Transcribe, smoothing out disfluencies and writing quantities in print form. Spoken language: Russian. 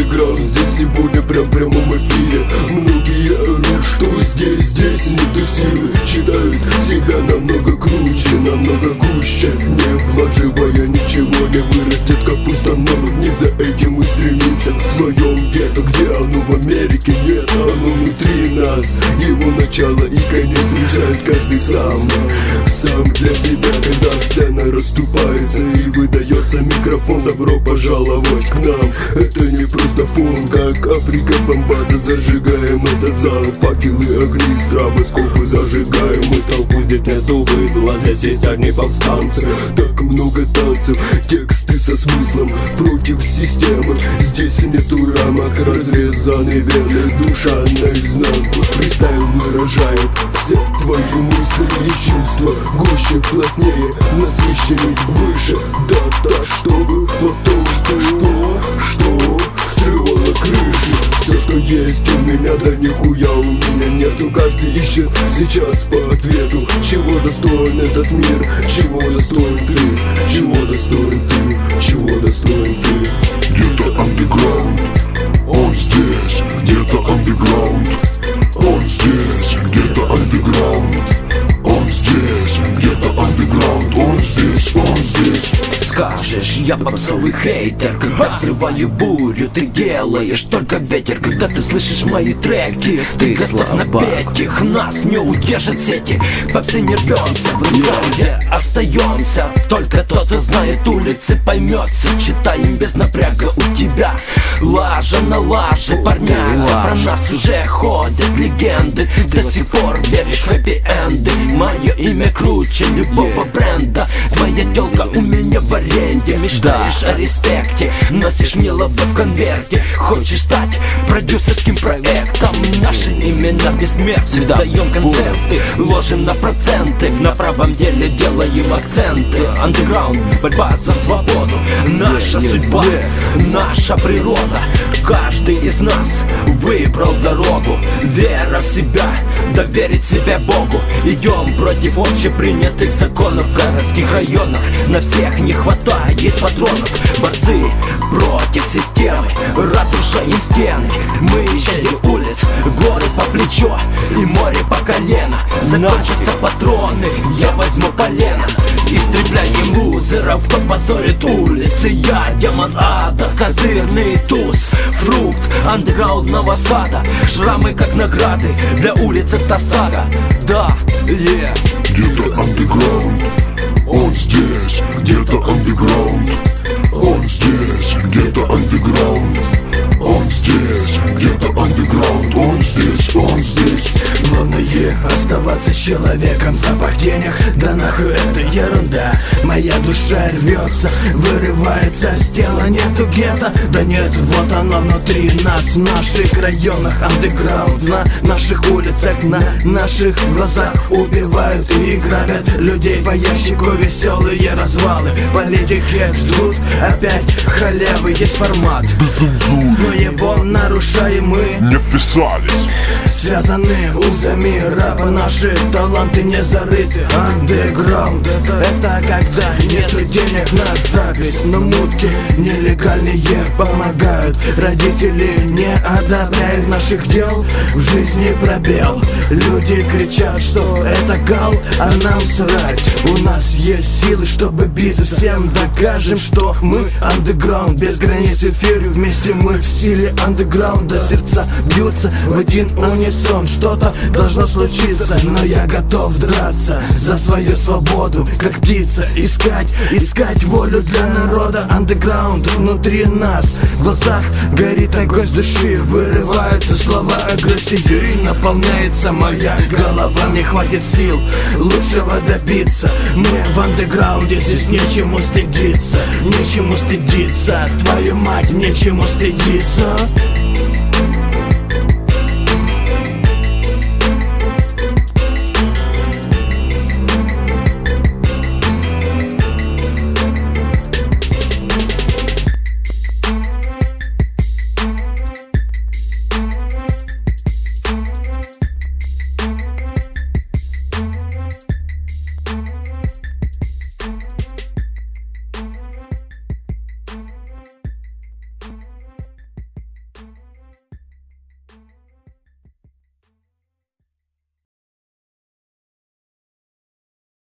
андеграунд здесь сегодня прям в прямом эфире. Многие орут, что здесь нету силы. Считают себя намного круче, намного гуще. Не вложивая ничего, не вырастет капуста, но не за этим мы стремимся. В своем гетто, где оно в Америке, нет, оно внутри нас. Его начало и конец решает каждый сам для себя. Когда сцена расступается и выдается микрофон, добро пожаловать к нам. Это не просто фон, как Африка бомбада. Зажигаем этот зал, факелы, огни, стробоскопы зажигаем. Мы толпу, здесь нету выдула, здесь есть одни повстанцы. Так много танцев, тексты со смыслом против системы. Здесь нету рамок, разрезаны вены, душа наизнанку. Фристайл выражает все твои мысли и чувства. Гуще, плотнее, насыщенней, выше. Да, чтобы потом что взрывало крыши. Все, что есть у меня, да нихуя у меня нету. Каждый ищет сейчас по ответу. Чего достоин этот мир, чего достоин ты, чего достоин ты, чего достоин ты. Где-то андеграунд, он здесь, где-то андеграунд, он здесь, где-то андеграунд, он здесь, где-то андеграунд, он здесь, он здесь. Скажешь, я попсовый хейтер, когда взрываю бурю, ты делаешь только ветер. Когда ты слышишь мои треки, ты готов напеть их. Нас не удержат сети, попсы не рвемся, в андеграунде остаемся. Только тот, кто знает улицы, поймется. Читаем без напряга у тебя лажа на лаже, парняга. Про нас уже ходят легенды, до сих пор веришь в хэппи-энды. Мое имя круче любого бренда, твоя тёлка у меня в аренде. Мечтаешь о респекте, носишь милого в конверте. Хочешь стать продюсерским проектом, наши имена бессмертны. Даем концерты, ложим на проценты, на правом деле делаем акценты. Андеграунд, борьба за свободу, наша судьба, наша природа. Каждый из нас выбрал дорогу, вера в себя, доверить себя Богу. Идем против общепринятых законов. В городских районах на всех не хватает патронов. Борцы против системы, ратуша и стены. Мы щадим улиц, горы по плечо и море по колено. Закончатся патроны, я возьму полено. Истребляем лузеров, кто позорит улицы. Я демон ада, козырный туз, фрукт андеграундного сада. Шрамы как награды, для улиц это сага. Да, Где-то андеграунд, он здесь, где-то андеграунд, он здесь, где-то андеграунд, он здесь, где-то андеграунд, он здесь, он здесь. Главное оставаться человеком, запах денег, да нахуй это ерунда. Моя душа рвется, вырывается с тела, нету гетто, да нет, вот оно внутри нас. В наших районах андеграунд, на наших улицах, на наших глазах убивают и грабят людей по ящику. Веселые развалы, политики ждут опять халявы. Есть формат, но его нарушаем мы, не вписались, связаны узами рэпа, наши таланты не зарыты. Андеграунд это когда нету денег на запись, но мутки нелегальные помогают. Родители не одобряют наших дел, в жизни пробел. Люди кричат, что это кал, а нам срать. У нас есть силы, чтобы биться, всем докажем, что мы андеграунд. Без границ в эфире, вместе мы в силе андеграунда. Сердца бьются в один унисон, что-то должно случиться, но я готов драться за свою свободу, как птица. Искать волю для народа. Андеграунд внутри нас, в глазах горит огонь с души. Вырываются слова агрессии, наполняется моя голова. Мне хватит сил лучшего добиться. Мы в андеграунде, здесь нечему стыдиться. Нечему стыдиться, твою мать, нечему стыдиться.